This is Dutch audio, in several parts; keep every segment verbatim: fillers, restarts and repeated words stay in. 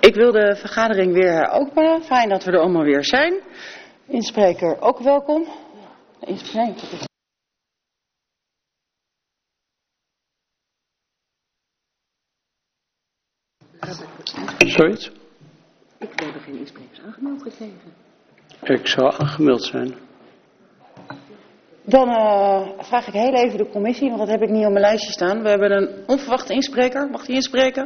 Ik wil de vergadering weer heropenen. Fijn dat we er allemaal weer zijn. Inspreker ook welkom. Nee, Zoiets? ik heb geen insprekers aangemeld gekregen. Ik zou aangemeld zijn. Dan uh, vraag ik heel even de commissie, want dat heb ik niet op mijn lijstje staan. We hebben een onverwachte inspreker. Mag die inspreken?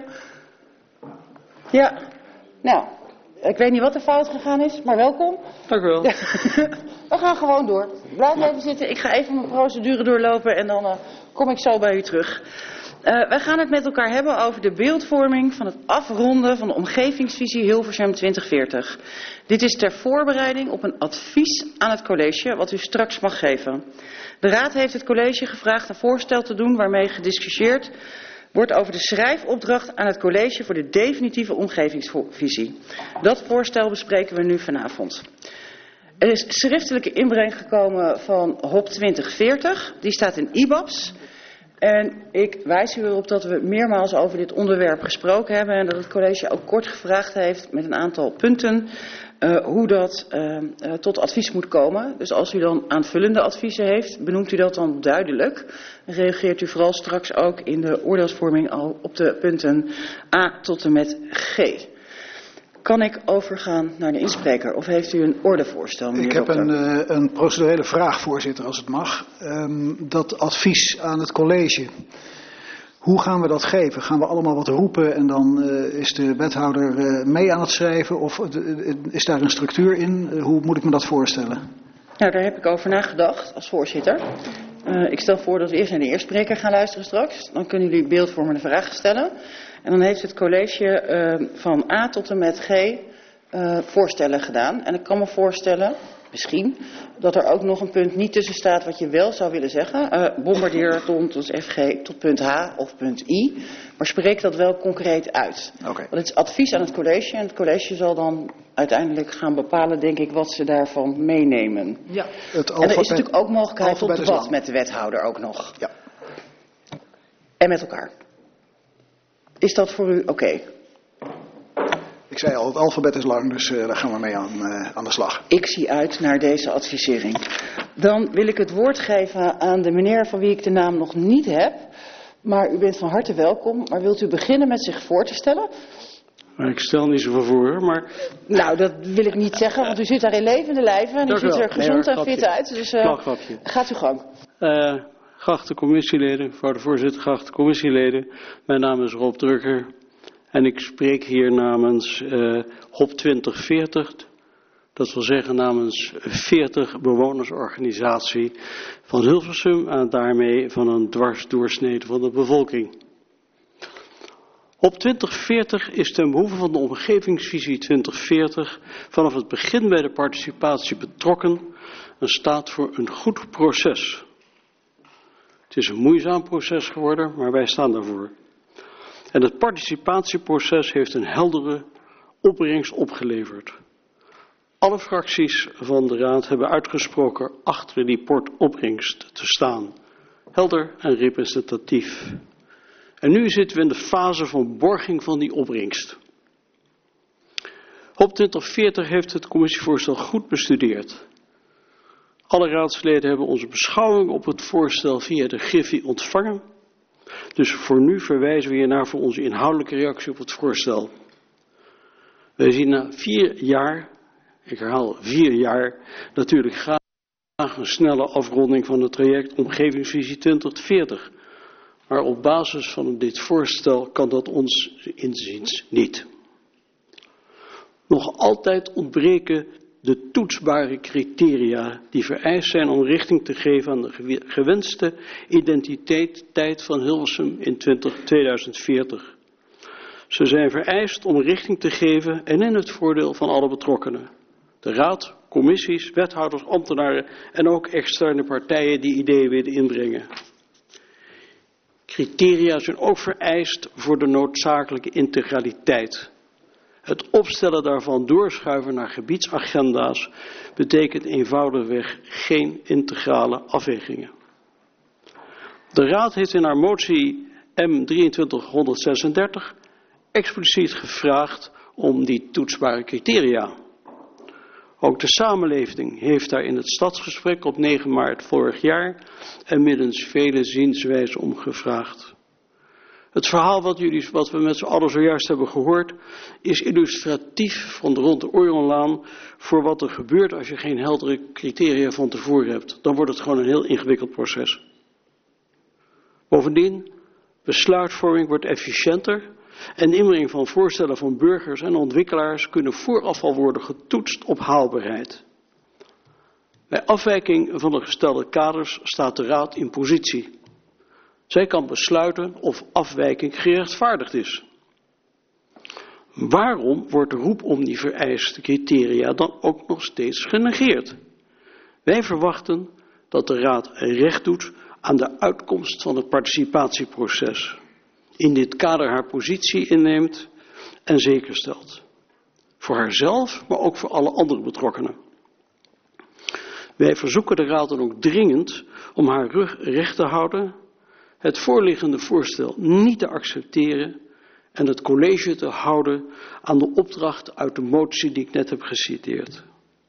Ja. Nou, ik weet niet wat er fout gegaan is, maar welkom. Dank u wel. Ja. We gaan gewoon door. Blijf even zitten. Ik ga even mijn procedure doorlopen en dan uh, kom ik zo bij u terug. Uh, wij gaan het met elkaar hebben over de beeldvorming van het afronden van de omgevingsvisie Hilversum twintig veertig. Dit is ter voorbereiding op een advies aan het college wat u straks mag geven. De Raad heeft het college gevraagd een voorstel te doen waarmee gediscussieerd wordt over de schrijfopdracht aan het college voor de definitieve omgevingsvisie. Dat voorstel bespreken we nu vanavond. Er is schriftelijke inbreng gekomen van H O P twintig veertig. Die staat in I B A B S. En ik wijs u erop dat we meermaals over dit onderwerp gesproken hebben en dat het college ook kort gevraagd heeft met een aantal punten uh, hoe dat uh, uh, tot advies moet komen. Dus als u dan aanvullende adviezen heeft, benoemt u dat dan duidelijk. En reageert u vooral straks ook in de oordeelsvorming al op de punten A tot en met G. Kan ik overgaan naar de inspreker of heeft u een ordevoorstel? Ik heb een, uh, een procedurele vraag, voorzitter, als het mag. Um, dat advies aan het college. Hoe gaan we dat geven? Gaan we allemaal wat roepen en dan uh, is de wethouder uh, mee aan het schrijven? Of uh, is daar een structuur in? Uh, hoe moet ik me dat voorstellen? Nou, daar heb ik over nagedacht als voorzitter. Uh, ik stel voor dat we eerst naar de eerste spreker gaan luisteren straks. Dan kunnen jullie beeldvormende vragen stellen. En dan heeft het college uh, van A tot en met G uh, voorstellen gedaan. En ik kan me voorstellen, misschien, dat er ook nog een punt niet tussen staat wat je wel zou willen zeggen. Uh, bombardeer tot, tot F G tot punt H of punt I. Maar spreek dat wel concreet uit. Okay. Want het is advies aan het college. En het college zal dan uiteindelijk gaan bepalen, denk ik, wat ze daarvan meenemen. Ja. Het en er is natuurlijk ook mogelijkheid tot debat met de wethouder ook nog. Ja. En met elkaar. Is dat voor u oké? Okay? Ik zei al, het alfabet is lang, dus uh, daar gaan we mee aan, uh, aan de slag. Ik zie uit naar deze advisering. Dan wil ik het woord geven aan de meneer van wie ik de naam nog niet heb. Maar u bent van harte welkom. Maar wilt u beginnen met zich voor te stellen? Ik stel niet zoveel voor, maar... Nou, dat wil ik niet zeggen, want u zit daar in levende lijven en u ziet er gezond nee, en fit uit. Dus uh, gaat uw gang. Uh, geachte commissieleden, mevrouw de voorzitter, geachte commissieleden. Mijn naam is Rob Drucker en ik spreek hier namens uh, H O P twintig veertig. Dat wil zeggen namens veertig bewonersorganisatie van Hilversum en daarmee van een dwarsdoorsnede van de bevolking. H O P twintig veertig is ten behoeve van de omgevingsvisie twintig veertig vanaf het begin bij de participatie betrokken en staat voor een goed proces. Het is een moeizaam proces geworden, maar wij staan daarvoor. En het participatieproces heeft een heldere opbrengst opgeleverd. Alle fracties van de Raad hebben uitgesproken achter die opbrengst te staan. Helder en representatief. En nu zitten we in de fase van borging van die opbrengst. H O P twintig veertig heeft het commissievoorstel goed bestudeerd. Alle raadsleden hebben onze beschouwing op het voorstel via de Griffie ontvangen. Dus voor nu verwijzen we hiernaar voor onze inhoudelijke reactie op het voorstel. Wij zien na vier jaar, ik herhaal vier jaar, natuurlijk graag een snelle afronding van het traject Omgevingsvisie twintig veertig. Maar op basis van dit voorstel kan dat ons inziens niet. Nog altijd ontbreken de toetsbare criteria die vereist zijn om richting te geven aan de gewenste identiteit van Hilversum in tweeduizend veertig. Ze zijn vereist om richting te geven en in het voordeel van alle betrokkenen. De raad, commissies, wethouders, ambtenaren en ook externe partijen die ideeën willen inbrengen. Criteria zijn ook vereist voor de noodzakelijke integraliteit. Het opstellen daarvan doorschuiven naar gebiedsagenda's betekent eenvoudigweg geen integrale afwegingen. De Raad heeft in haar motie M drieëntwintig honderdzesendertig expliciet gevraagd om die toetsbare criteria. Ook de samenleving heeft daar in het stadsgesprek op negen maart vorig jaar en middels vele zienswijzen om gevraagd. Het verhaal wat, jullie, wat we met z'n allen zojuist hebben gehoord is illustratief van de rond de Orionlaan voor wat er gebeurt als je geen heldere criteria van tevoren hebt. Dan wordt het gewoon een heel ingewikkeld proces. Bovendien, besluitvorming wordt efficiënter en de inbreng van voorstellen van burgers en ontwikkelaars kunnen vooraf al worden getoetst op haalbaarheid. Bij afwijking van de gestelde kaders staat de Raad in positie. Zij kan besluiten of afwijking gerechtvaardigd is. Waarom wordt de roep om die vereiste criteria dan ook nog steeds genegeerd? Wij verwachten dat de Raad recht doet aan de uitkomst van het participatieproces. In dit kader haar positie inneemt en zekerstelt. Voor haarzelf, maar ook voor alle andere betrokkenen. Wij verzoeken de Raad dan ook dringend om haar rug recht te houden, het voorliggende voorstel niet te accepteren en het college te houden aan de opdracht uit de motie die ik net heb geciteerd.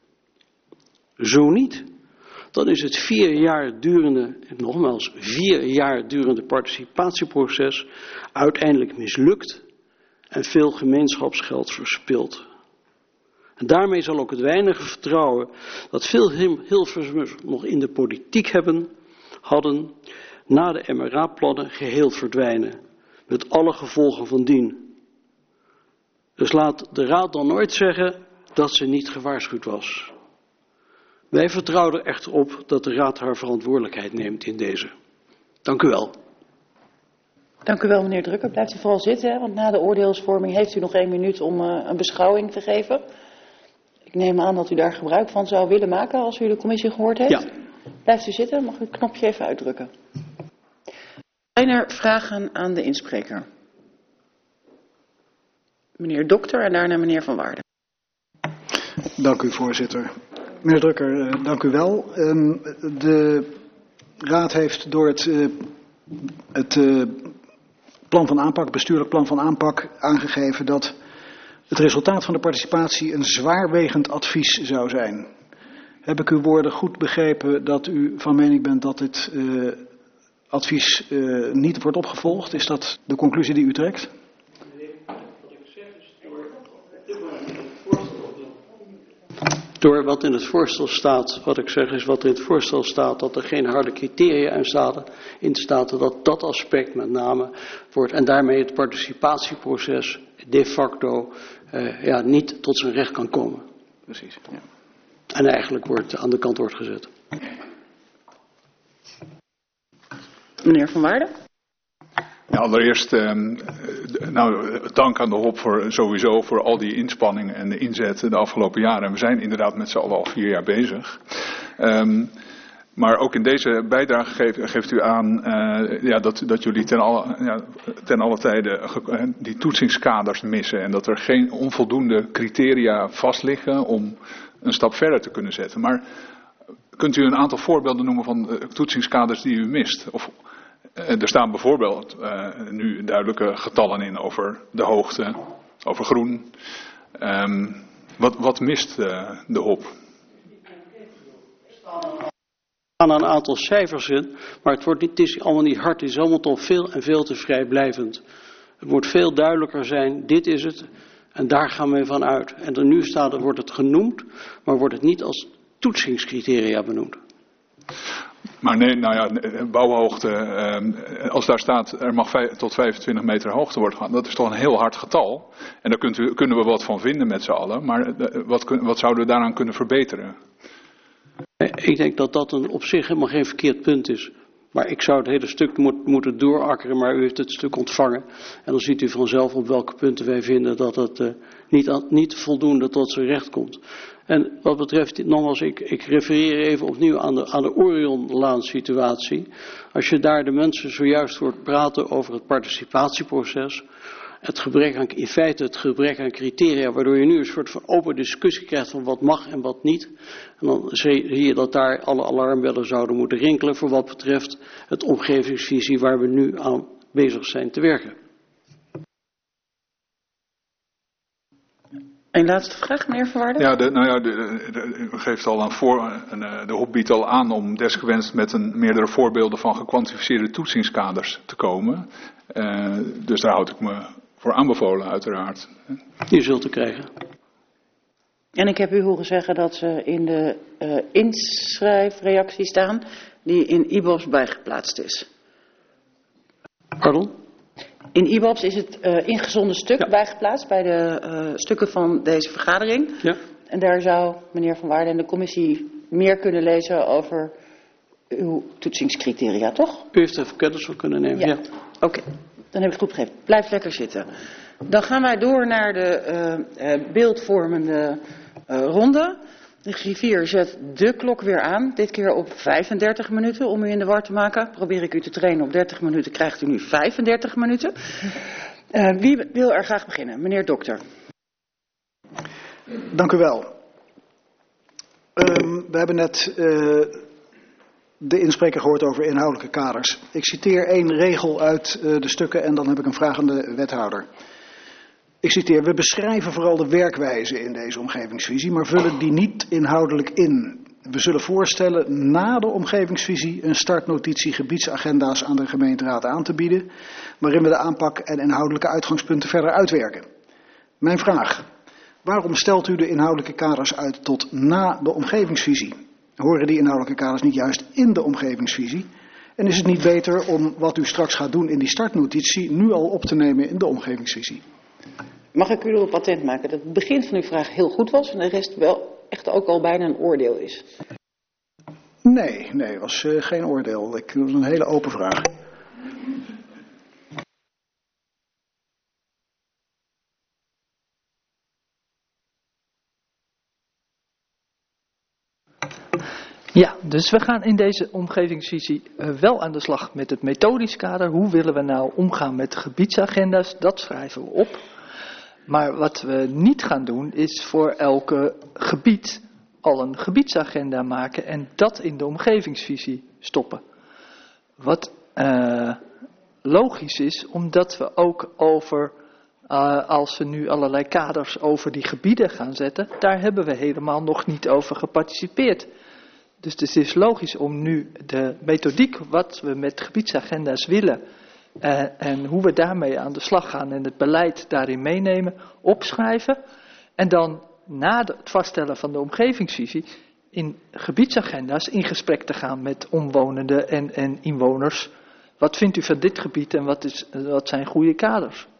Zo niet, dan is het vier jaar durende, nogmaals vier jaar durende participatieproces uiteindelijk mislukt en veel gemeenschapsgeld verspild. En daarmee zal ook het weinige vertrouwen dat veel Hilversummers nog in de politiek hebben, hadden, na de M R A-plannen geheel verdwijnen, met alle gevolgen van dien. Dus laat de Raad dan nooit zeggen dat ze niet gewaarschuwd was. Wij vertrouwen er echter op dat de Raad haar verantwoordelijkheid neemt in deze. Dank u wel. Dank u wel, meneer Drucker. Blijft u vooral zitten, hè? Want na de oordeelsvorming heeft u nog één minuut om uh, een beschouwing te geven. Ik neem aan dat u daar gebruik van zou willen maken als u de commissie gehoord heeft. Ja. Blijft u zitten, mag u het knopje even uitdrukken. Zijn er vragen aan de inspreker? Meneer Dokter en daarna meneer Van Waarden. Dank u, voorzitter. Meneer Drucker, dank u wel. Um, de Raad heeft door het, uh, het uh, plan van aanpak, bestuurlijk plan van aanpak, aangegeven dat het resultaat van de participatie een zwaarwegend advies zou zijn. Heb ik uw woorden goed begrepen dat u van mening bent dat dit uh, advies uh, niet wordt opgevolgd? Is dat de conclusie die u trekt? Door wat in het voorstel staat, wat ik zeg is wat in het voorstel staat, dat er geen harde criteria in staat, in staat dat dat aspect met name wordt en daarmee het participatieproces de facto uh, ja, niet tot zijn recht kan komen. Precies. Ja. En eigenlijk wordt aan de kant wordt gezet. Meneer Van Waarden. Ja, allereerst eh, nou, dank aan de H O P voor, sowieso voor al die inspanningen en de inzet de afgelopen jaren. En we zijn inderdaad met z'n allen al vier jaar bezig. Um, maar ook in deze bijdrage geeft, geeft u aan uh, ja, dat, dat jullie ten alle, ja, ten alle tijde die toetsingskaders missen. En dat er geen onvoldoende criteria vastliggen om een stap verder te kunnen zetten. Maar kunt u een aantal voorbeelden noemen van uh, toetsingskaders die u mist? Of er staan bijvoorbeeld uh, nu duidelijke getallen in over de hoogte, over groen. Um, wat, wat mist uh, de H O P? Er staan een aantal cijfers in, maar het, wordt niet, het is allemaal niet hard. Het is allemaal toch veel en veel te vrijblijvend. Het moet veel duidelijker zijn, dit is het en daar gaan we van uit. En er nu staat, wordt het genoemd, maar wordt het niet als toetsingscriteria benoemd. Maar nee, nou ja, bouwhoogte, eh, als daar staat er mag vijf, tot vijfentwintig meter hoogte worden gaan, dat is toch een heel hard getal. En daar kunt u, kunnen we wat van vinden met z'n allen, maar eh, wat, wat zouden we daaraan kunnen verbeteren? Ik denk dat dat een op zich helemaal geen verkeerd punt is. Maar ik zou het hele stuk moet, moeten doorakkeren, maar u heeft het stuk ontvangen. En dan ziet u vanzelf op welke punten wij vinden dat het uh, niet, niet voldoende tot zijn recht komt. En wat betreft, nogmaals, ik, ik refereer even opnieuw aan de, aan de Orionlaan situatie. Als je daar de mensen zojuist hoort praten over het participatieproces, het gebrek aan, in feite het gebrek aan criteria, waardoor je nu een soort van open discussie krijgt van wat mag en wat niet. En dan zie je dat daar alle alarmbellen zouden moeten rinkelen voor wat betreft het omgevingsvisie waar we nu aan bezig zijn te werken. Een laatste vraag, meneer Van Waarden. Ja, de, nou ja, de, de, u geeft al aan voor, en, de hop biedt al aan om desgewenst met een meerdere voorbeelden van gekwantificeerde toetsingskaders te komen. Uh, dus daar houd ik me voor aanbevolen, uiteraard. Die zult u krijgen. En ik heb u horen zeggen dat ze in de uh, inschrijfreactie staan die in I B O B's bijgeplaatst is. Pardon? In I B O B's is het uh, ingezonden stuk ja. bijgeplaatst bij de uh, stukken van deze vergadering. Ja. En daar zou meneer Van Waarden en de commissie meer kunnen lezen over uw toetsingscriteria, toch? U heeft even kennis van kunnen nemen, ja. ja. Oké, okay. Dan heb ik het goed begrepen. Blijf lekker zitten. Dan gaan wij door naar de uh, uh, beeldvormende uh, ronde. De griffier zet de klok weer aan. Dit keer op vijfendertig minuten om u in de war te maken. Probeer ik u te trainen op dertig minuten, krijgt u nu vijfendertig minuten. Uh, wie wil er graag beginnen? Meneer Dokter. Dank u wel. Um, we hebben net uh, de inspreker gehoord over inhoudelijke kaders. Ik citeer één regel uit uh, de stukken en dan heb ik een vraag aan de wethouder. Ik citeer, we beschrijven vooral de werkwijze in deze omgevingsvisie, maar vullen die niet inhoudelijk in. We zullen voorstellen na de omgevingsvisie een startnotitie gebiedsagenda's aan de gemeenteraad aan te bieden, waarin we de aanpak en inhoudelijke uitgangspunten verder uitwerken. Mijn vraag, waarom stelt u de inhoudelijke kaders uit tot na de omgevingsvisie? Horen die inhoudelijke kaders niet juist in de omgevingsvisie? En is het niet beter om wat u straks gaat doen in die startnotitie nu al op te nemen in de omgevingsvisie? Mag ik u erop attent maken dat het begin van uw vraag heel goed was en de rest wel echt ook al bijna een oordeel is? Nee, nee, het was uh, geen oordeel. Ik, dat was een hele open vraag. Ja, dus we gaan in deze omgevingsvisie uh, wel aan de slag met het methodisch kader. Hoe willen we nou omgaan met gebiedsagenda's? Dat schrijven we op. Maar wat we niet gaan doen is voor elke gebied al een gebiedsagenda maken en dat in de omgevingsvisie stoppen. Wat uh, logisch is, omdat we ook over, uh, als we nu allerlei kaders over die gebieden gaan zetten, daar hebben we helemaal nog niet over geparticipeerd. Dus het is logisch om nu de methodiek, wat we met gebiedsagenda's willen, uh, en hoe we daarmee aan de slag gaan en het beleid daarin meenemen, opschrijven. En dan na de, het vaststellen van de omgevingsvisie in gebiedsagenda's in gesprek te gaan met omwonenden en, en inwoners. Wat vindt u van dit gebied en wat, is, wat zijn goede kaders?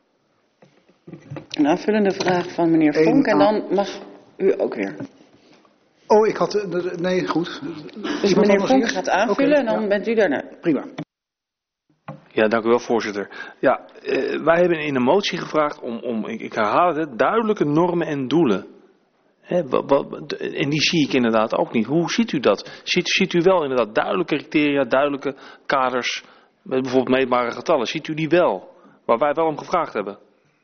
Een aanvullende vraag van meneer Vonk en dan mag u ook weer. Oh, ik had... Nee, goed. Dus meneer Vonk gaat aanvullen okay, en dan ja. bent u daarna. Prima. Ja, dank u wel, voorzitter. Ja, uh, wij hebben in een motie gevraagd om, om ik, ik herhaal het, duidelijke normen en doelen. He, wat, wat, en die zie ik inderdaad ook niet. Hoe ziet u dat? Ziet, ziet u wel inderdaad duidelijke criteria, duidelijke kaders, met bijvoorbeeld meetbare getallen? Ziet u die wel? Waar wij wel om gevraagd hebben.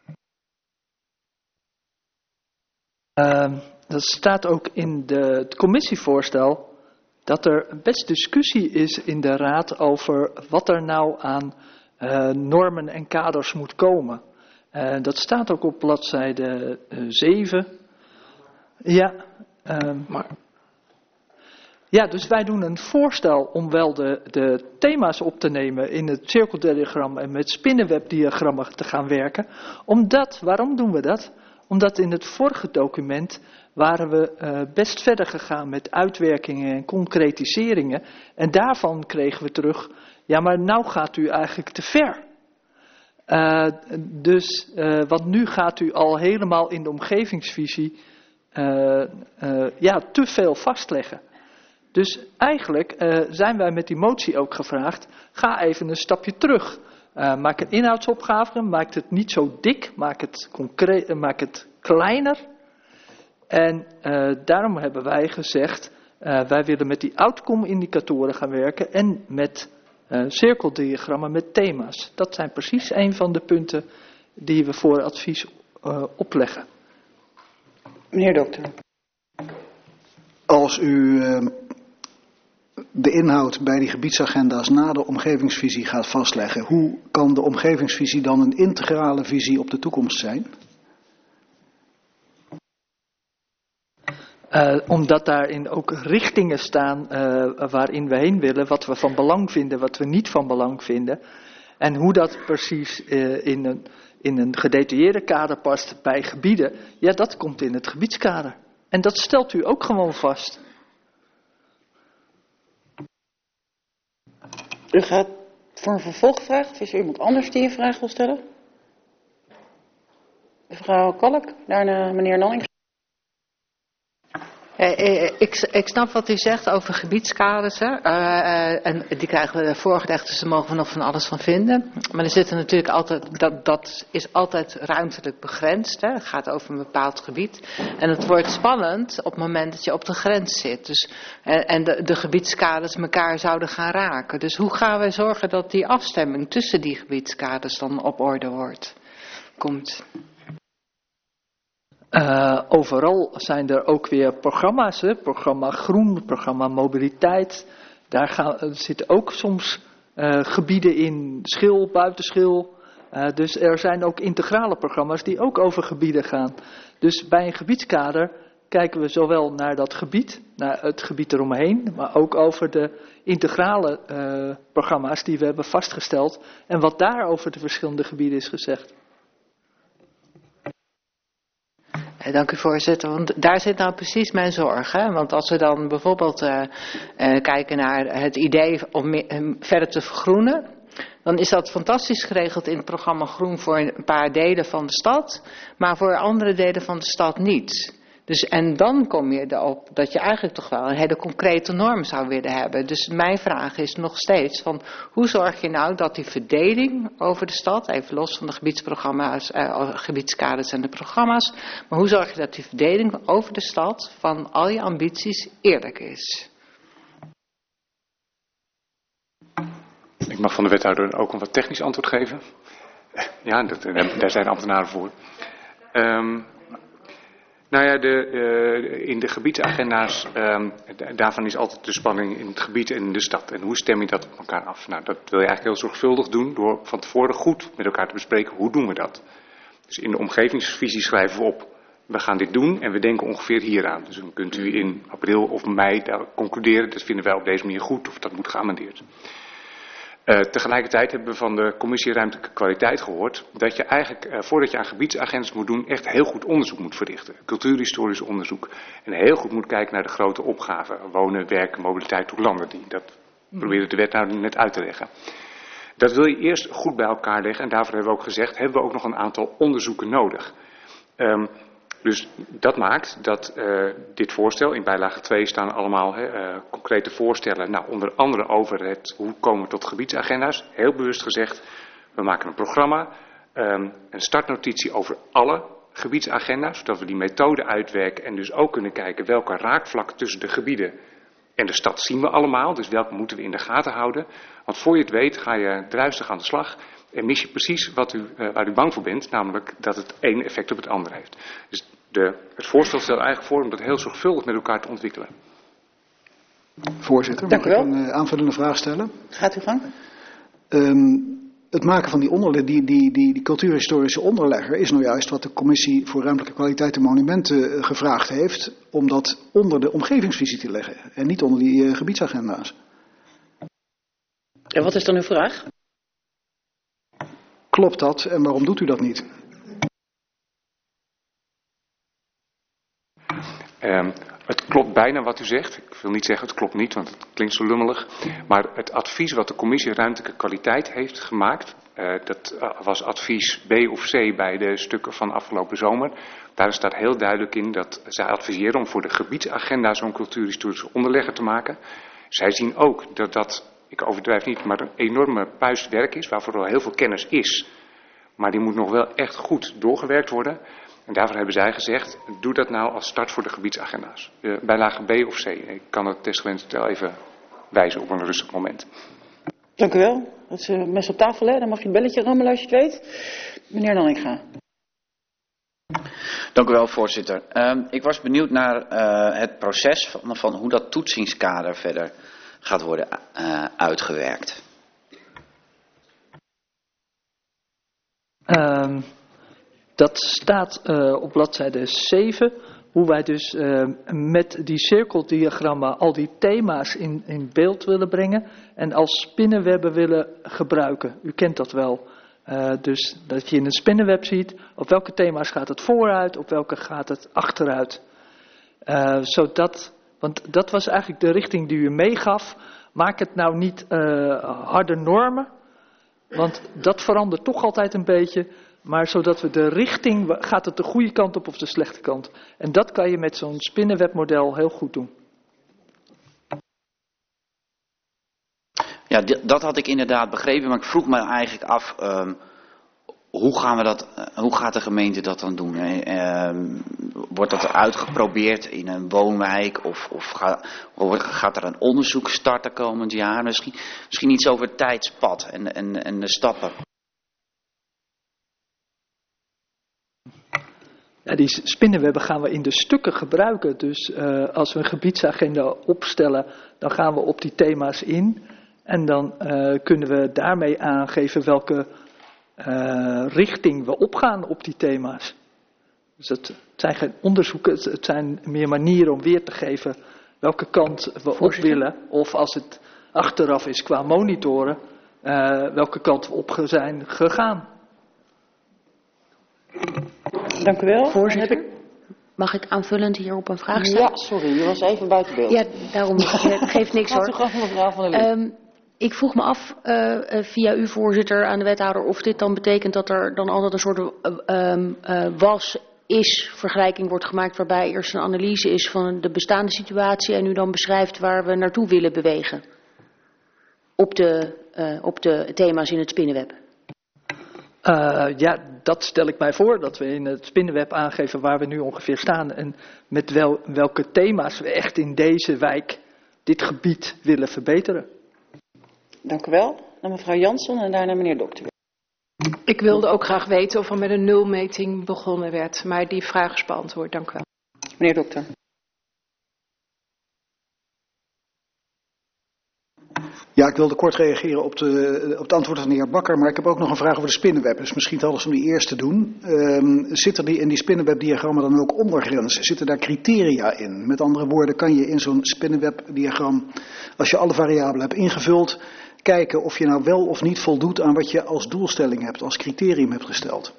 Uh, dat staat ook in de, het commissievoorstel dat er best discussie is in de raad over wat er nou aan uh, normen en kaders moet komen. Uh, dat staat ook op bladzijde uh, zeven. Ja, uh, maar... ja, dus wij doen een voorstel om wel de, de thema's op te nemen in het cirkeldiagram en met spinnenwebdiagrammen te gaan werken. Omdat, waarom doen we dat? Omdat in het vorige document waren we uh, best verder gegaan met uitwerkingen en concretiseringen. En daarvan kregen we terug, ja maar nou gaat u eigenlijk te ver. Uh, dus, uh, want nu gaat u al helemaal in de omgevingsvisie uh, uh, ja, te veel vastleggen. Dus eigenlijk uh, zijn wij met die motie ook gevraagd, ga even een stapje terug. Uh, maak een inhoudsopgave, maak het niet zo dik, maak het, concreet, uh, maak het kleiner. En uh, daarom hebben wij gezegd, uh, wij willen met die outcome-indicatoren gaan werken en met uh, cirkeldiagrammen met thema's. Dat zijn precies een van de punten die we voor advies uh, opleggen. Meneer Dokter. Als u uh, de inhoud bij die gebiedsagenda's na de omgevingsvisie gaat vastleggen, hoe kan de omgevingsvisie dan een integrale visie op de toekomst zijn? Uh, omdat daarin ook richtingen staan uh, waarin we heen willen, wat we van belang vinden, wat we niet van belang vinden. En hoe dat precies uh, in, een, in een gedetailleerde kader past bij gebieden, ja, dat komt in het gebiedskader. En dat stelt u ook gewoon vast. U gaat voor een vervolgvraag, of is er iemand anders die een vraag wil stellen? Mevrouw Kalk, daarna meneer Nanning. Ik, ik snap wat u zegt over gebiedskaders. Hè. Uh, en die krijgen we voorgelegd, dus daar mogen we nog van alles van vinden. Maar er zitten natuurlijk altijd, dat, dat is altijd ruimtelijk begrensd. Hè. Het gaat over een bepaald gebied. En het wordt spannend op het moment dat je op de grens zit. Dus, en en de, de gebiedskaders elkaar zouden gaan raken. Dus hoe gaan we zorgen dat die afstemming tussen die gebiedskaders dan op orde wordt? Komt. Uh, overal zijn er ook weer programma's, hè? Programma Groen, programma Mobiliteit. Daar gaan, er zitten ook soms uh, gebieden in, schil, buitenschil. Uh, dus er zijn ook integrale programma's die ook over gebieden gaan. Dus bij een gebiedskader kijken we zowel naar dat gebied, naar het gebied eromheen, maar ook over de integrale uh, programma's die we hebben vastgesteld en wat daar over de verschillende gebieden is gezegd. Dank u voorzitter, want daar zit nou precies mijn zorg. Hè? Want als we dan bijvoorbeeld uh, uh, kijken naar het idee om me, verder te vergroenen, dan is dat fantastisch geregeld in het programma Groen voor een paar delen van de stad, maar voor andere delen van de stad niet. Dus, en dan kom je erop dat je eigenlijk toch wel een hele concrete norm zou willen hebben. Dus mijn vraag is nog steeds van hoe zorg je nou dat die verdeling over de stad, even los van de gebiedsprogramma's, eh, gebiedskaders en de programma's, maar hoe zorg je dat die verdeling over de stad van al je ambities eerlijk is? Ik mag van de wethouder ook een wat technisch antwoord geven. Ja, dat, daar zijn ambtenaren voor. Um, Nou ja, de, uh, in de gebiedsagenda's, um, daarvan is altijd de spanning in het gebied en in de stad. En hoe stem je dat op elkaar af? Nou, dat wil je eigenlijk heel zorgvuldig doen door van tevoren goed met elkaar te bespreken. Hoe doen we dat? Dus in de omgevingsvisie schrijven we op. We gaan dit doen en we denken ongeveer hieraan. Dus dan kunt u in april of mei daar concluderen, dat vinden wij op deze manier goed of dat moet geamendeerd. Uh, tegelijkertijd hebben we van de Commissie Ruimtelijke Kwaliteit gehoord dat je eigenlijk, uh, voordat je aan gebiedsagendas moet doen, echt heel goed onderzoek moet verrichten. Cultuurhistorisch onderzoek. En heel goed moet kijken naar de grote opgaven. Wonen, werken, mobiliteit, hoe landen die. Dat probeerde de wethouder net uit te leggen. Dat wil je eerst goed bij elkaar leggen. En daarvoor hebben we ook gezegd, hebben we ook nog een aantal onderzoeken nodig. Um, Dus dat maakt dat uh, dit voorstel, in bijlage twee staan allemaal he, uh, concrete voorstellen. Nou, onder andere over het hoe komen we tot gebiedsagenda's. Heel bewust gezegd, we maken een programma, um, een startnotitie over alle gebiedsagenda's. Zodat we die methode uitwerken en dus ook kunnen kijken welke raakvlakken tussen de gebieden en de stad zien we allemaal. Dus welke moeten we in de gaten houden. Want voor je het weet ga je druistig aan de slag. En mis je precies wat u, uh, waar u bang voor bent, namelijk dat het ene effect op het andere heeft. Dus de, het voorstel stelt eigenlijk voor om dat heel zorgvuldig met elkaar te ontwikkelen. Voorzitter, mag ik een uh, aanvullende vraag stellen? Gaat u gang. Um, het maken van die, onderle, die, die, die, die cultuurhistorische onderlegger is nou juist wat de Commissie voor Ruimtelijke Kwaliteit en Monumenten uh, gevraagd heeft, om dat onder de omgevingsvisie te leggen en niet onder die uh, gebiedsagenda's. En wat is dan uw vraag? Klopt dat en waarom doet u dat niet? Um, het klopt bijna wat u zegt. Ik wil niet zeggen het klopt niet, want het klinkt zo lummelig. Maar het advies wat de Commissie Ruimtelijke Kwaliteit heeft gemaakt, uh, dat uh, was advies B of C bij de stukken van afgelopen zomer. Daar staat heel duidelijk in dat zij adviseren om voor de gebiedsagenda zo'n cultuurhistorische onderlegger te maken. Zij zien ook dat dat, ik overdrijf niet, maar een enorme puist werk is, waarvoor al heel veel kennis is. Maar die moet nog wel echt goed doorgewerkt worden. En daarvoor hebben zij gezegd, doe dat nou als start voor de gebiedsagenda's. Uh, bijlage B of C. Ik kan het desgewenst wel even wijzen op een rustig moment. Dank u wel. Dat is uh, mes op tafel, hè? Dan mag je een belletje rammelen als je het weet. Meneer Nanninga. Dank u wel, voorzitter. Uh, ik was benieuwd naar uh, het proces van, van hoe dat toetsingskader verder gaat worden uh, uitgewerkt. Um, dat staat uh, op bladzijde zeven hoe wij dus uh, met die cirkeldiagrammen al die thema's in, in beeld willen brengen en als spinnenwebben willen gebruiken. U kent dat wel. Uh, dus dat je in een spinnenweb ziet op welke thema's gaat het vooruit, op welke gaat het achteruit. Uh, zodat, want dat was eigenlijk de richting die u meegaf. Maak het nou niet uh, harde normen, want dat verandert toch altijd een beetje. Maar zodat we de richting, gaat het de goede kant op of de slechte kant? En dat kan je met zo'n spinnenwebmodel heel goed doen. Ja, dat had ik inderdaad begrepen, maar ik vroeg me eigenlijk af, um, hoe gaan we dat, uh, hoe gaat de gemeente dat dan doen? Uh, wordt dat uitgeprobeerd in een woonwijk of, of ga, gaat er een onderzoek starten komend jaar? Misschien, misschien iets over het tijdspad en, en, en de stappen. Ja, die spinnenwebben gaan we in de stukken gebruiken. Dus uh, als we een gebiedsagenda opstellen, dan gaan we op die thema's in. En dan uh, kunnen we daarmee aangeven welke uh, richting we opgaan op die thema's. Dus het, het zijn geen onderzoeken, het, het zijn meer manieren om weer te geven welke kant we op willen. Of als het achteraf is qua monitoren, uh, welke kant we op zijn gegaan. Dank u wel. Voorzitter, Heb ik... mag ik aanvullend hierop een vraag stellen? Ja, sorry, je was even buiten beeld. Ja, daarom het geeft niks hoor. Mevrouw van der Lee. Um, ik vroeg me af, uh, via u voorzitter aan de wethouder, of dit dan betekent dat er dan altijd een soort uh, uh, was-is vergelijking wordt gemaakt, waarbij eerst een analyse is van de bestaande situatie en u dan beschrijft waar we naartoe willen bewegen op de, uh, op de thema's in het spinnenweb. Uh, ja, dat stel ik mij voor, dat we in het spinnenweb aangeven waar we nu ongeveer staan en met wel, welke thema's we echt in deze wijk, dit gebied willen verbeteren. Dank u wel. Dan mevrouw Jansson en daarna meneer Dokter. Ik wilde ook graag weten of er met een nulmeting begonnen werd, maar die vraag is beantwoord. Dank u wel. Meneer Dokter. Ja, ik wilde kort reageren op, de, op het antwoord van de heer Bakker, maar ik heb ook nog een vraag over de spinnenweb. Dus misschien alles om die eerst te doen. Um, zitten die in die spinnenwebdiagrammen dan ook ondergrenzen? Zitten daar criteria in? Met andere woorden, kan je in zo'n spinnenwebdiagram, als je alle variabelen hebt ingevuld, kijken of je nou wel of niet voldoet aan wat je als doelstelling hebt, als criterium hebt gesteld?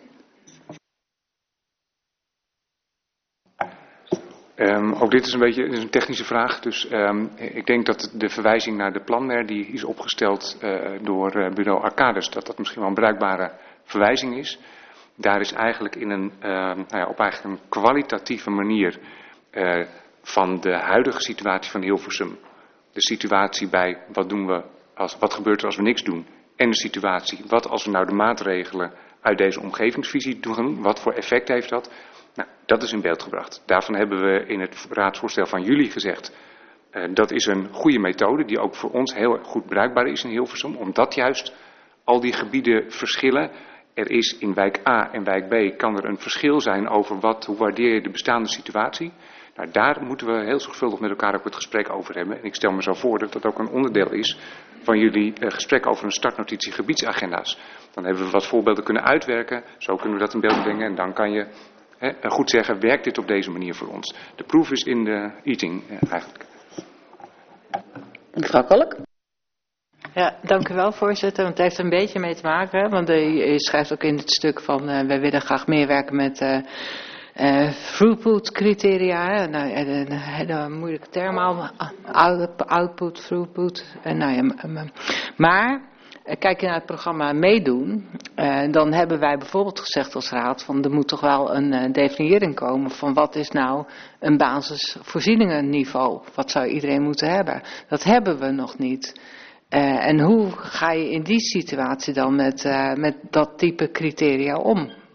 Um, ook dit is een beetje is een technische vraag, dus um, ik denk dat de verwijzing naar de planner die is opgesteld uh, door uh, bureau Arcadis, dat dat misschien wel een bruikbare verwijzing is. Daar is eigenlijk in een, uh, nou ja, op eigenlijk een kwalitatieve manier uh, van de huidige situatie van Hilversum, de situatie bij wat doen we, als, wat gebeurt er als we niks doen, en de situatie wat als we nou de maatregelen uit deze omgevingsvisie doen, wat voor effect heeft dat. Nou, dat is in beeld gebracht. Daarvan hebben we in het raadsvoorstel van jullie gezegd, uh, dat is een goede methode die ook voor ons heel goed bruikbaar is in Hilversum, omdat juist al die gebieden verschillen. Er is in wijk A en wijk B kan er een verschil zijn over wat, hoe waardeer je de bestaande situatie. Nou, daar moeten we heel zorgvuldig met elkaar ook het gesprek over hebben. En ik stel me zo voor dat dat ook een onderdeel is van jullie uh, gesprek over een startnotitie gebiedsagenda's. Dan hebben we wat voorbeelden kunnen uitwerken, zo kunnen we dat in beeld brengen en dan kan je He, goed zeggen, werkt dit op deze manier voor ons? De proof is in de eating eh, eigenlijk. Mevrouw Kalk. Ja, dank u wel voorzitter, want het heeft er een beetje mee te maken. Want je schrijft ook in het stuk van, uh, wij willen graag meer werken met uh, uh, throughput criteria. Nou, een hele moeilijke term al, output, throughput. Uh, nou ja, maar... Kijk je naar het programma Meedoen, eh, dan hebben wij bijvoorbeeld gezegd als raad van er moet toch wel een uh, definiëring komen van wat is nou een basisvoorzieningenniveau, wat zou iedereen moeten hebben. Dat hebben we nog niet. Uh, en hoe ga je in die situatie dan met, uh, met dat type criteria om?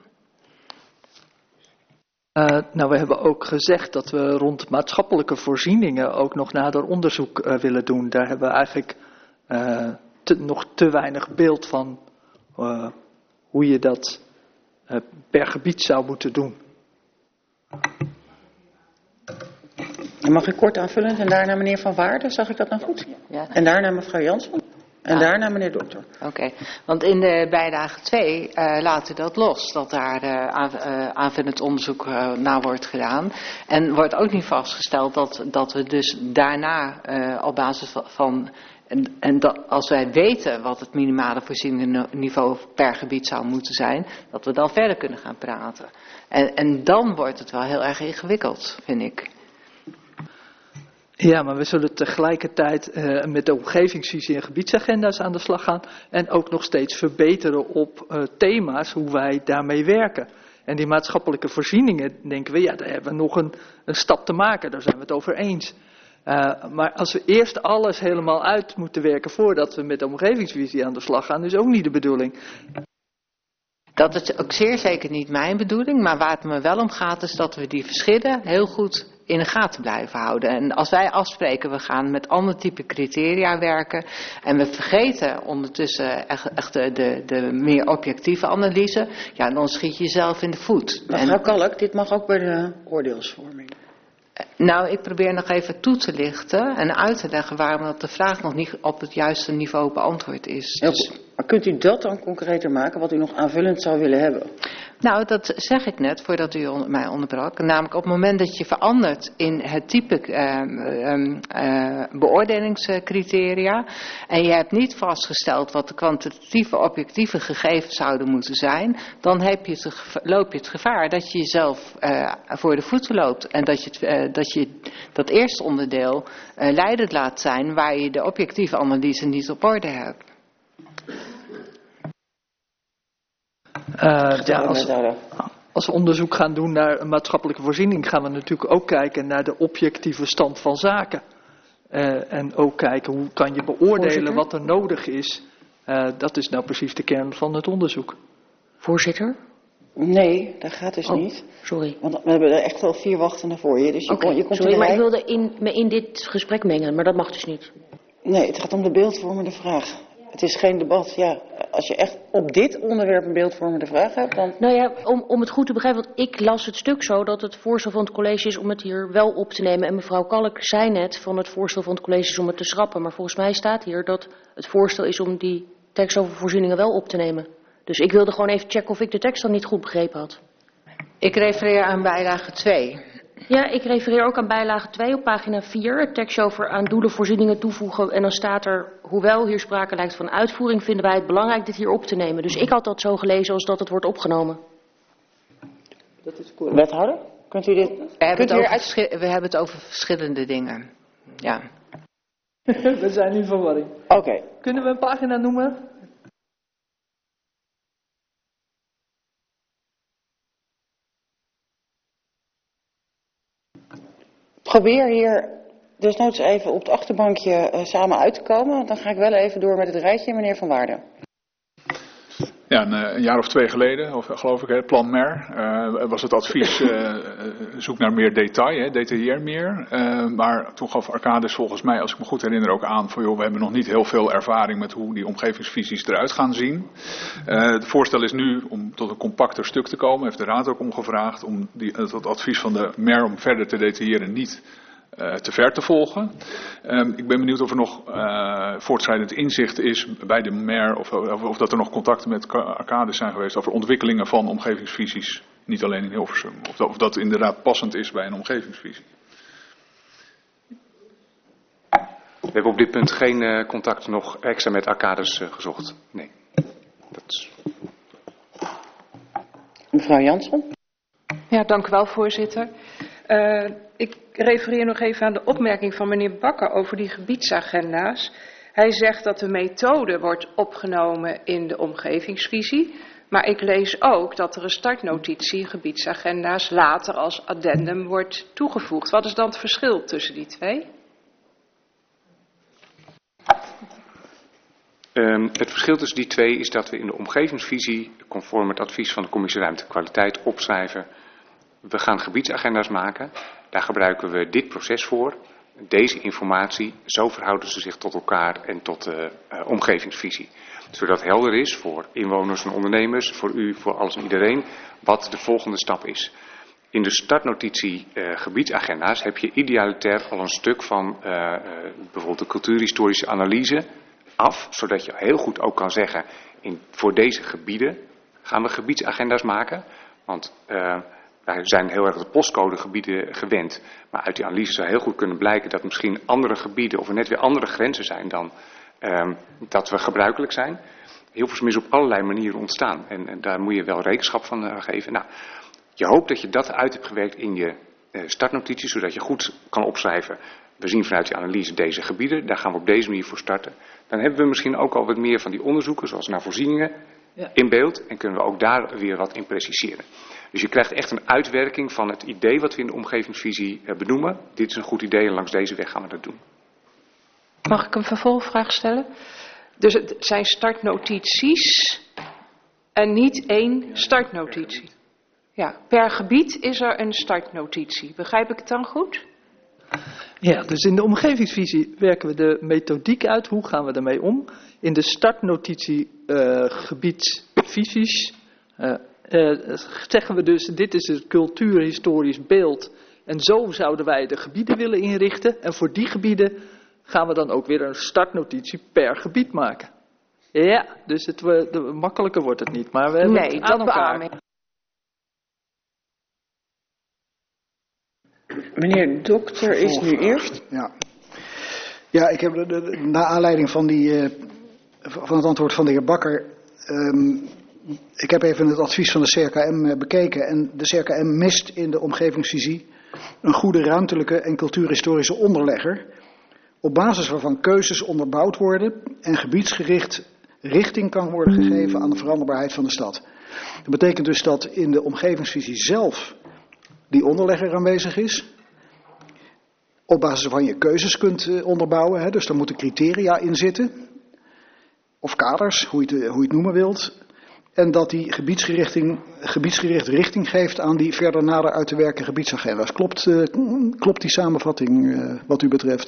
Uh, nou, we hebben ook gezegd dat we rond maatschappelijke voorzieningen ook nog nader onderzoek uh, willen doen. Daar hebben we eigenlijk... Uh, Te, nog te weinig beeld van uh, hoe je dat uh, per gebied zou moeten doen. Mag ik kort aanvullend en daarna meneer Van Waarden, zag ik dat nou goed? Ja. En daarna mevrouw Jansson. En daarna meneer Dokter. Oké, okay. Want in de bijlage twee uh, laten we dat los, dat daar uh, aan, uh, aanvullend onderzoek uh, naar wordt gedaan. En wordt ook niet vastgesteld dat, dat we dus daarna uh, op basis van... van en, en dat, als wij weten wat het minimale voorzieningenniveau per gebied zou moeten zijn, dat we dan verder kunnen gaan praten. En, en dan wordt het wel heel erg ingewikkeld, vind ik. Ja, maar we zullen tegelijkertijd uh, met de omgevingsvisie en gebiedsagenda's aan de slag gaan. En ook nog steeds verbeteren op uh, thema's hoe wij daarmee werken. En die maatschappelijke voorzieningen, denken we, ja, daar hebben we nog een, een stap te maken. Daar zijn we het over eens. Uh, maar als we eerst alles helemaal uit moeten werken voordat we met de omgevingsvisie aan de slag gaan, is ook niet de bedoeling. Dat is ook zeer zeker niet mijn bedoeling, maar waar het me wel om gaat is dat we die verschillen heel goed in de gaten blijven houden. En als wij afspreken, we gaan met ander type criteria werken en we vergeten ondertussen echt, echt de, de, de meer objectieve analyse, ja, dan schiet je jezelf in de voet. Mevrouw Kalk, dit mag ook bij de oordeelsvorming. Nou, ik probeer nog even toe te lichten en uit te leggen waarom dat de vraag nog niet op het juiste niveau beantwoord is. Heel goed. Maar kunt u dat dan concreter maken, wat u nog aanvullend zou willen hebben? Nou, dat zeg ik net voordat u on- mij onderbrak. Namelijk op het moment dat je verandert in het type uh, uh, uh, beoordelingscriteria en je hebt niet vastgesteld wat de kwantitatieve objectieve gegevens zouden moeten zijn, dan heb je het gevaar, loop je het gevaar dat je jezelf uh, voor de voeten loopt en dat je, het, uh, dat, je dat eerste onderdeel uh, leidend laat zijn waar je de objectieve analyse niet op orde hebt. Uh, ja, als, als we onderzoek gaan doen naar maatschappelijke voorziening, gaan we natuurlijk ook kijken naar de objectieve stand van zaken. Uh, en ook kijken hoe kan je beoordelen Voorzitter? Wat er nodig is. Uh, dat is nou precies de kern van het onderzoek. Voorzitter? Nee, dat gaat dus oh, niet. Sorry. Want we hebben er echt wel vier wachtenden voor je. Dus je, okay, kon, je komt sorry, in maar rij. ik wilde in, me in dit gesprek mengen, maar dat mag dus niet. Nee, het gaat om de beeldvormende vraag. Het is geen debat. Ja, als je echt op dit onderwerp een beeldvormende vraag hebt, dan... Nou ja, om, om het goed te begrijpen, want ik las het stuk zo dat het voorstel van het college is om het hier wel op te nemen. En mevrouw Kalk zei net van het voorstel van het college is om het te schrappen. Maar volgens mij staat hier dat het voorstel is om die tekst over voorzieningen wel op te nemen. Dus ik wilde gewoon even checken of ik de tekst dan niet goed begrepen had. Ik refereer aan bijlage twee. Ja, ik refereer ook aan bijlage twee op pagina vier. Het tekstje over aan doelen voorzieningen toevoegen. En dan staat er, hoewel hier sprake lijkt van uitvoering, vinden wij het belangrijk dit hier op te nemen. Dus ik had dat zo gelezen als dat het wordt opgenomen. Dat is cool. Wethouder, kunt u dit... We hebben, kunt het u over, uit... verschi- we hebben het over verschillende dingen. Ja. We zijn in verwarring. Oké. Okay. Kunnen we een pagina noemen? Probeer hier desnoods even op het achterbankje uh, samen uit te komen. Want dan ga ik wel even door met het rijtje, meneer Van Waarden. Ja, een, een jaar of twee geleden, of, geloof ik, het plan M E R, uh, was het advies uh, zoek naar meer detail, hè, detailleer meer. Uh, maar toen gaf Arcadis volgens mij, als ik me goed herinner, ook aan van joh, we hebben nog niet heel veel ervaring met hoe die omgevingsvisies eruit gaan zien. Uh, het voorstel is nu om tot een compacter stuk te komen, heeft de Raad ook om gevraagd, om die, het advies van de M E R om verder te detailleren niet Uh, te ver te volgen. Um, ik ben benieuwd of er nog uh, voortschrijdend inzicht is bij de M E R of, of, of dat er nog contacten met Arcadis zijn geweest over ontwikkelingen van omgevingsvisies. Niet alleen in Hilversum. Of dat, of dat inderdaad passend is bij een omgevingsvisie. We hebben op dit punt geen uh, contact nog extra met Arcadis uh, gezocht. Nee. Dat is... Mevrouw Jansen. Ja, dank u wel, voorzitter. Uh, ik refereer nog even aan de opmerking van meneer Bakker over die gebiedsagenda's. Hij zegt dat de methode wordt opgenomen in de omgevingsvisie. Maar ik lees ook dat er een startnotitie gebiedsagenda's later als addendum wordt toegevoegd. Wat is dan het verschil tussen die twee? Um, het verschil tussen die twee is dat we in de omgevingsvisie, conform het advies van de Commissie Ruimte en Kwaliteit, opschrijven. We gaan gebiedsagenda's maken. Daar gebruiken we dit proces voor. Deze informatie, zo verhouden ze zich tot elkaar en tot de uh, omgevingsvisie. Zodat helder is voor inwoners en ondernemers, voor u, voor alles en iedereen, wat de volgende stap is. In de startnotitie uh, gebiedsagenda's heb je idealiter al een stuk van uh, uh, bijvoorbeeld de cultuurhistorische analyse af, zodat je heel goed ook kan zeggen, in, voor deze gebieden gaan we gebiedsagenda's maken. Want uh, wij zijn heel erg de postcodegebieden gewend. Maar uit die analyse zou heel goed kunnen blijken dat misschien andere gebieden of er net weer andere grenzen zijn dan um, dat we gebruikelijk zijn. Hilversum is op allerlei manieren ontstaan en, en daar moet je wel rekenschap van uh, geven. Nou, je hoopt dat je dat uit hebt gewerkt in je uh, startnotitie, zodat je goed kan opschrijven. We zien vanuit die analyse deze gebieden, daar gaan we op deze manier voor starten. Dan hebben we misschien ook al wat meer van die onderzoeken, zoals naar voorzieningen, ja. in beeld. En kunnen we ook daar weer wat in preciseren. Dus je krijgt echt een uitwerking van het idee wat we in de omgevingsvisie uh, benoemen. Dit is een goed idee en langs deze weg gaan we dat doen. Mag ik een vervolgvraag stellen? Dus het zijn startnotities en niet één startnotitie. Ja, per gebied is er een startnotitie. Begrijp ik het dan goed? Ja, dus in de omgevingsvisie werken we de methodiek uit. Hoe gaan we daarmee om? In de startnotitie uh, gebiedsvisies uh, uh, zeggen we dus, dit is het cultuurhistorisch beeld. En zo zouden wij de gebieden willen inrichten. En voor die gebieden gaan we dan ook weer een startnotitie per gebied maken. Ja, dus het, de, makkelijker wordt het niet. Maar we hebben nee, het aan dat elkaar. beaam ik. Meneer Dokter is nu eerst. Ja, ja ik heb de, de, na aanleiding van, die, uh, van het antwoord van de heer Bakker. Um, ik heb even het advies van de C R K M uh, bekeken. En de C R K M mist in de omgevingsvisie een goede ruimtelijke en cultuurhistorische onderlegger. Op basis waarvan keuzes onderbouwd worden en gebiedsgericht richting kan worden gegeven aan de veranderbaarheid van de stad. Dat betekent dus dat in de omgevingsvisie zelf die onderlegger aanwezig is. Op basis waarvan je keuzes kunt onderbouwen. Hè, dus daar moeten criteria in zitten. Of kaders, hoe je het, hoe je het noemen wilt. En dat die gebiedsgericht richting geeft aan die verder nader uit te werken gebiedsagenda's. Klopt, uh, klopt die samenvatting uh, wat u betreft?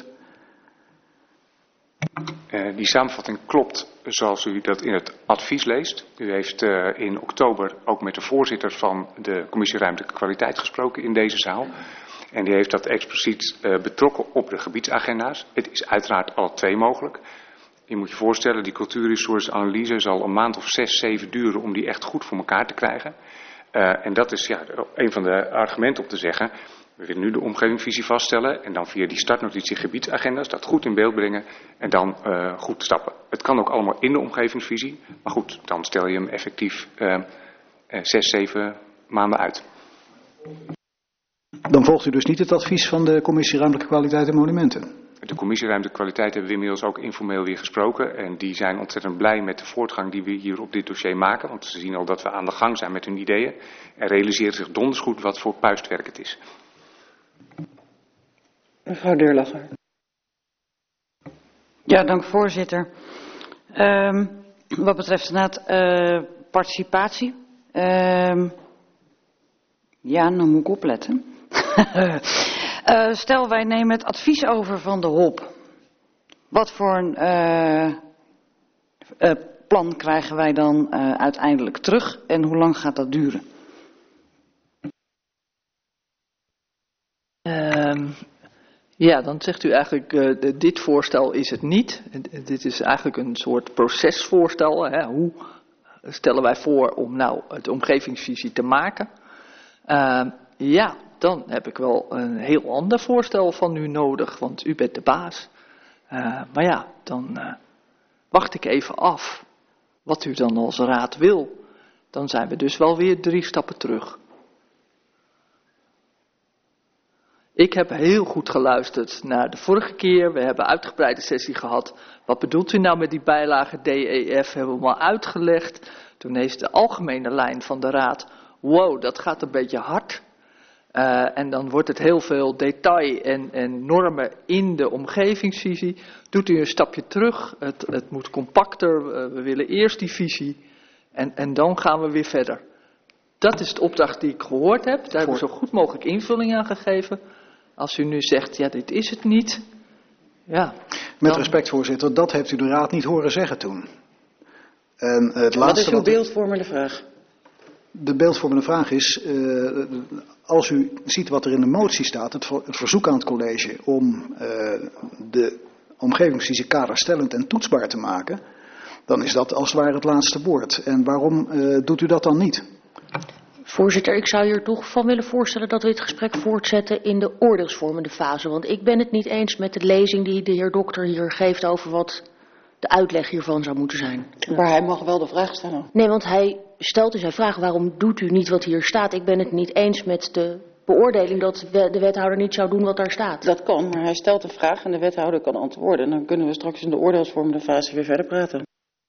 Uh, die samenvatting klopt zoals u dat in het advies leest. U heeft uh, in oktober ook met de voorzitter van de Commissie Ruimtelijke Kwaliteit gesproken in deze zaal. En die heeft dat expliciet uh, betrokken op de gebiedsagenda's. Het is uiteraard alle twee mogelijk. Je moet je voorstellen, die cultuurhistorische analyse zal een maand of zes, zeven duren om die echt goed voor elkaar te krijgen. Uh, en dat is ja, een van de argumenten om te zeggen, we willen nu de omgevingsvisie vaststellen en dan via die startnotitie gebiedsagenda's dat goed in beeld brengen en dan uh, goed stappen. Het kan ook allemaal in de omgevingsvisie, maar goed, dan stel je hem effectief uh, uh, zes, zeven maanden uit. Dan volgt u dus niet het advies van de Commissie Ruimtelijke Kwaliteit en Monumenten? De Commissie Ruimtelijke Kwaliteit hebben we inmiddels ook informeel weer gesproken. En die zijn ontzettend blij met de voortgang die we hier op dit dossier maken. Want ze zien al dat we aan de gang zijn met hun ideeën. En realiseren zich donders goed wat voor puistwerk het is. Mevrouw Deurlacher. Ja, dank voorzitter. Um, wat betreft inderdaad uh, participatie. Um, ja, nou moet ik opletten. uh, stel, wij nemen het advies over van de H O P. Wat voor een uh, uh, plan krijgen wij dan uh, uiteindelijk terug en hoe lang gaat dat duren? Um, ja, dan zegt u eigenlijk, uh, dit voorstel is het niet. Dit is eigenlijk een soort procesvoorstel. Hè? Hoe stellen wij voor om nou de omgevingsvisie te maken? Uh, ja, dan heb ik wel een heel ander voorstel van u nodig, want u bent de baas. Uh, maar ja, dan uh, wacht ik even af wat u dan als raad wil. Dan zijn we dus wel weer drie stappen terug. Ik heb heel goed geluisterd naar de vorige keer. We hebben een uitgebreide sessie gehad. Wat bedoelt u nou met die bijlage D E F? Hebben we hem al uitgelegd. Toen heeft de algemene lijn van de raad, wow, dat gaat een beetje hard. Uh, en dan wordt het heel veel detail en, en normen in de omgevingsvisie. Doet u een stapje terug, het, het moet compacter, uh, we willen eerst die visie en, en dan gaan we weer verder. Dat is de opdracht die ik gehoord heb, daar hebben we zo goed mogelijk invulling aan gegeven. Als u nu zegt, ja dit is het niet, ja. Met dan... respect voorzitter, dat heeft u de raad niet horen zeggen toen. En het ja, laatste wat is uw wat beeldvormende vraag? De beeldvormende vraag is, uh, als u ziet wat er in de motie staat, het, ver, het verzoek aan het college om uh, de omgevingsvisie kaderstellend en toetsbaar te maken, dan is dat als het ware het laatste woord. En waarom uh, doet u dat dan niet? Voorzitter, ik zou hier toch van willen voorstellen dat we dit gesprek voortzetten in de oordeelsvormende fase. Want ik ben het niet eens met de lezing die de heer dokter hier geeft over wat de uitleg hiervan zou moeten zijn. Maar hij mag wel de vraag stellen. Nee, want hij stelt in zijn vraag waarom doet u niet wat hier staat. Ik ben het niet eens met de beoordeling dat de wethouder niet zou doen wat daar staat. Dat kan, maar hij stelt de vraag en de wethouder kan antwoorden. En dan kunnen we straks in de oordeelsvormende fase weer verder praten.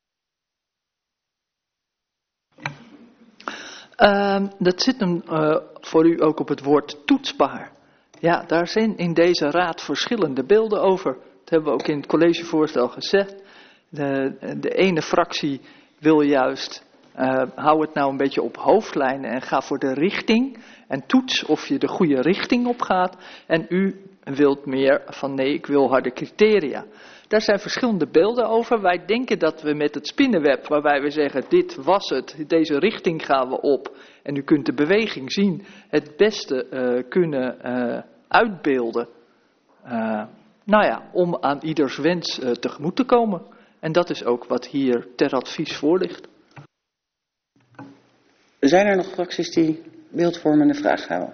Uh, dat zit hem uh, voor u ook op het woord toetsbaar. Ja, daar zijn in deze raad verschillende beelden over. Dat hebben we ook in het collegevoorstel gezegd. De, de ene fractie wil juist, uh, hou het nou een beetje op hoofdlijnen en ga voor de richting. En toets of je de goede richting op gaat. En u wilt meer van nee, ik wil harde criteria. Daar zijn verschillende beelden over. Wij denken dat we met het spinnenweb, waarbij we zeggen dit was het, deze richting gaan we op. En u kunt de beweging zien, het beste uh, kunnen uh, uitbeelden. Uh, nou ja, om aan ieders wens uh, tegemoet te komen. En dat is ook wat hier ter advies voor ligt. Zijn er nog fracties die beeldvormende vragen hebben?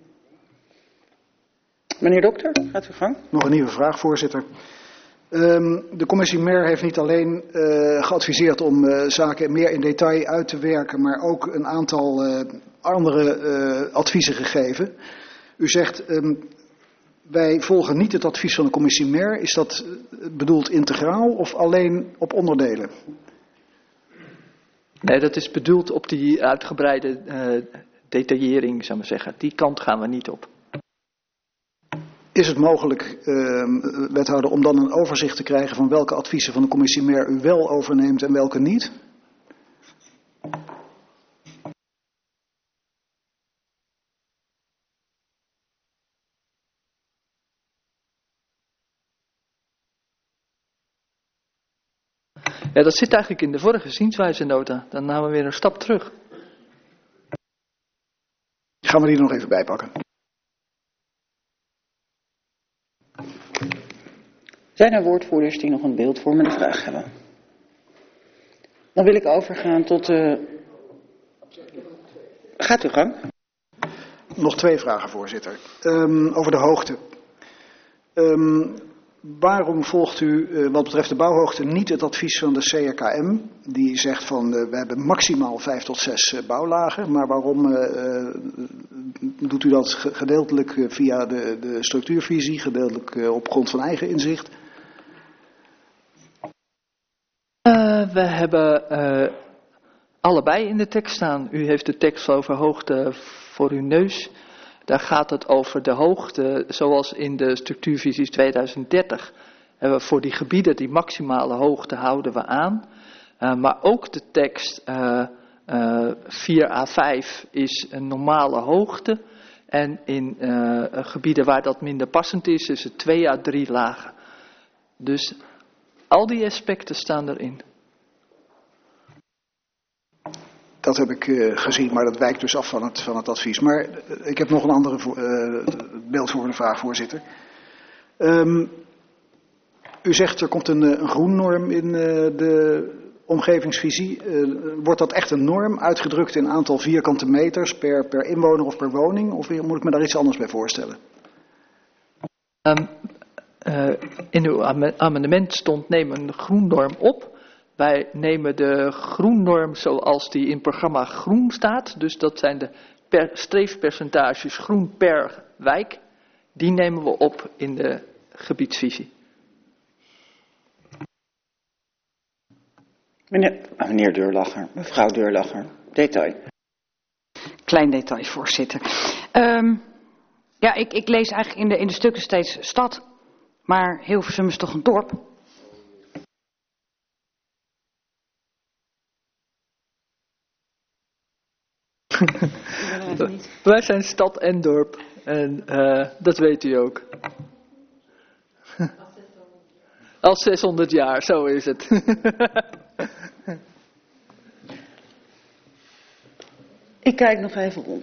Meneer dokter, gaat u gang. Nog een nieuwe vraag, voorzitter. Um, de commissie M E R heeft niet alleen uh, geadviseerd om uh, zaken meer in detail uit te werken, maar ook een aantal uh, andere uh, adviezen gegeven. U zegt, um, wij volgen niet het advies van de commissie M E R. Is dat bedoeld integraal of alleen op onderdelen? Nee, dat is bedoeld op die uitgebreide uh, detaillering, zou ik maar zeggen. Die kant gaan we niet op. Is het mogelijk, uh, wethouder, om dan een overzicht te krijgen van welke adviezen van de commissie M E R u wel overneemt en welke niet? Ja, dat zit eigenlijk in de vorige zienswijzenota. Dan namen we weer een stap terug. Gaan we die er nog even bijpakken. Zijn er woordvoerders die nog een beeldvormende vraag hebben? Dan wil ik overgaan tot de... Gaat uw gang. Nog twee vragen, voorzitter. Um, over de hoogte. Um, waarom volgt u uh, wat betreft de bouwhoogte niet het advies van de C R K M? Die zegt van uh, we hebben maximaal vijf tot zes uh, bouwlagen. Maar waarom uh, uh, doet u dat gedeeltelijk uh, via de, de structuurvisie, gedeeltelijk uh, op grond van eigen inzicht? Uh, we hebben uh, allebei in de tekst staan. U heeft de tekst over hoogte voor uw neus. Daar gaat het over de hoogte, zoals in de structuurvisies tweeduizend dertig. Uh, voor die gebieden, die maximale hoogte houden we aan. Uh, maar ook de tekst uh, uh, vier à vijf is een normale hoogte. En in uh, gebieden waar dat minder passend is, is het twee à drie lagen. Dus al die aspecten staan erin. Dat heb ik uh, gezien, maar dat wijkt dus af van het, van het advies. Maar uh, ik heb nog een andere uh, beeldvormende vraag, voorzitter. Um, u zegt er komt een, een groennorm in uh, de omgevingsvisie. Uh, wordt dat echt een norm uitgedrukt in aantal vierkante meters per, per inwoner of per woning? Of moet ik me daar iets anders bij voorstellen? Um, uh, in uw amendement stond neem een groennorm op. Wij nemen de groennorm zoals die in programma Groen staat. Dus dat zijn de per streefpercentages groen per wijk. Die nemen we op in de gebiedsvisie. Meneer, meneer Deurlacher, mevrouw Deurlacher, detail. Klein detail, voorzitter. Um, ja, ik, ik lees eigenlijk in de, in de stukken steeds stad. Maar Hilversum is toch een dorp? Wij zijn stad en dorp. En uh, dat weet u ook. Al zeshonderd jaar, zo is het. Ik kijk nog even rond.